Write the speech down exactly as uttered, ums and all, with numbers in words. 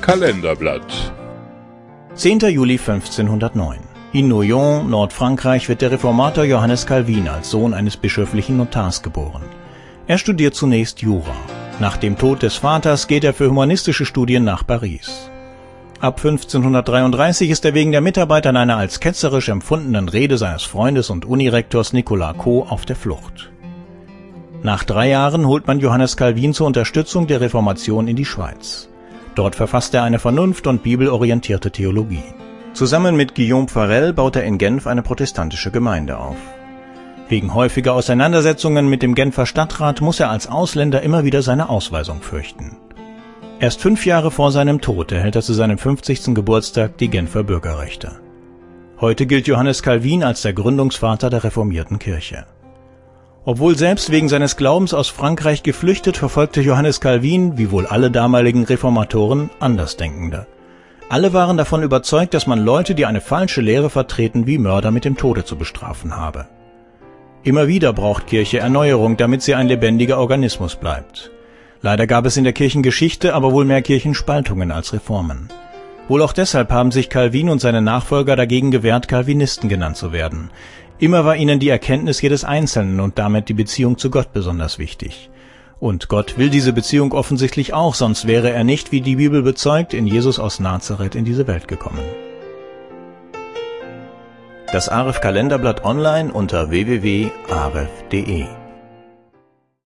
Kalenderblatt. zehnter Juli fünfzehnhundertneun. In Noyon, Nordfrankreich, wird der Reformator Johannes Calvin als Sohn eines bischöflichen Notars geboren. Er studiert zunächst Jura. Nach dem Tod des Vaters geht er für humanistische Studien nach Paris. Ab fünfzehnhundertdreiunddreißig ist er wegen der Mitarbeit an einer als ketzerisch empfundenen Rede seines Freundes und Unirektors Nicolas Cot auf der Flucht. Nach drei Jahren holt man Johannes Calvin zur Unterstützung der Reformation in die Schweiz. Dort verfasst er eine vernunft- und bibelorientierte Theologie. Zusammen mit Guillaume Farel baut er in Genf eine protestantische Gemeinde auf. Wegen häufiger Auseinandersetzungen mit dem Genfer Stadtrat muss er als Ausländer immer wieder seine Ausweisung fürchten. Erst fünf Jahre vor seinem Tod erhält er zu seinem fünfzigsten Geburtstag die Genfer Bürgerrechte. Heute gilt Johannes Calvin als der Gründungsvater der reformierten Kirche. Obwohl selbst wegen seines Glaubens aus Frankreich geflüchtet, verfolgte Johannes Calvin, wie wohl alle damaligen Reformatoren, Andersdenkende. Alle waren davon überzeugt, dass man Leute, die eine falsche Lehre vertreten, wie Mörder mit dem Tode zu bestrafen habe. Immer wieder braucht Kirche Erneuerung, damit sie ein lebendiger Organismus bleibt. Leider gab es in der Kirchengeschichte aber wohl mehr Kirchenspaltungen als Reformen. Wohl auch deshalb haben sich Calvin und seine Nachfolger dagegen gewehrt, Calvinisten genannt zu werden. Immer war ihnen die Erkenntnis jedes Einzelnen und damit die Beziehung zu Gott besonders wichtig. Und Gott will diese Beziehung offensichtlich auch, sonst wäre er nicht, wie die Bibel bezeugt, in Jesus aus Nazareth in diese Welt gekommen. Das A R E F Kalenderblatt online unter w w w punkt a r e f punkt d e